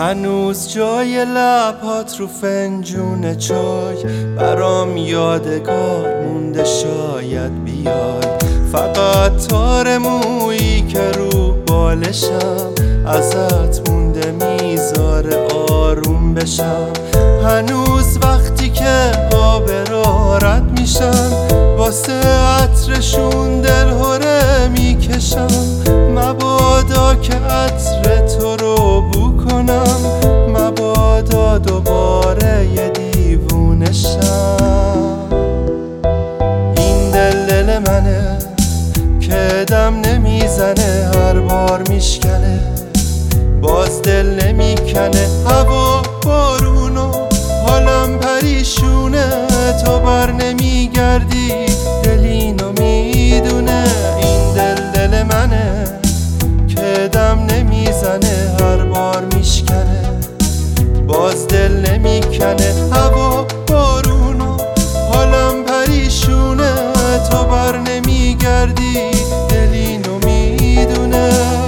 هنوز جای لبات رو فنجون چای برام یادگار مونده، شاید بیای. فقط تار مویی که رو بالشم ازت مونده، میذاره آروم بشم. هنوز وقتی که آبرا رد میشن، واسه عطرشون دلهره میکشم. مبادا که عطر تو رو بو کنم، مبادا دوباره یه دیوونه شم. این دل منه که دم نمیزنه، هر بار میشکنه باز دل نمیکنه. هوا بارونو حالم پریشونه، تو بر نمیگردی دل اینو میدونه. این دل منه که دم نمیزنه، هر بار میشکنه باز دل نمیکنه. هوا بارونو حالم پریشونه، تو بر نمیگردی دل اینو میدونه.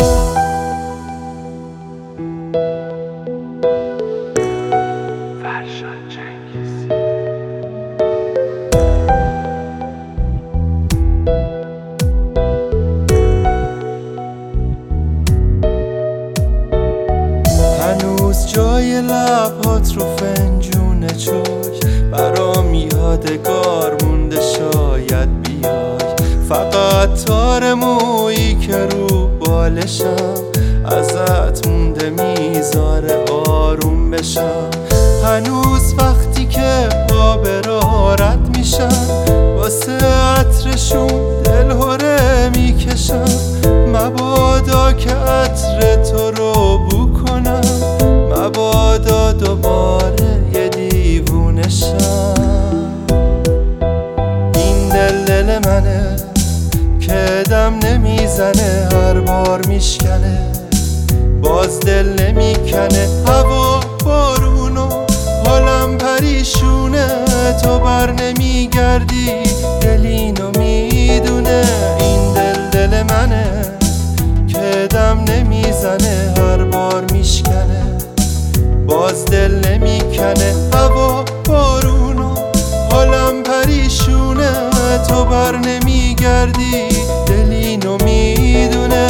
هنوز جای لبات رو فنجون چای برام یادگار مونده، شاید بیای. فقط تار مویی که رو بالشم ازت مونده، میذاره آروم بشم. هنوز وقتی که آبرا رد میشن، واسه عطرشون دلهره میکشم. مبادا که عطر تو رو بو کنم، مبادا دوباره یه دیوونه شم. این دل منه که دم نمیزنه، هر بار میشکنه باز دل نمیکنه. هوا بارونو حالم پریشونه، تو بر نمیگردی دل اینو میدونه. این دل منه که دم نمیزنه، هر بار میشکنه باز دل نمیکنه. هوا بارونو حالم پریشونه، تو بر نمیگردی دل اینو میدونه.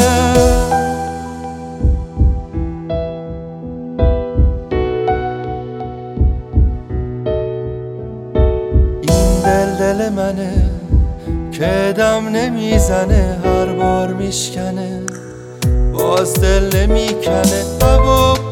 این دل منه که دم نمیزنه، هر بار میشکنه باز دل نمیکنه. هوا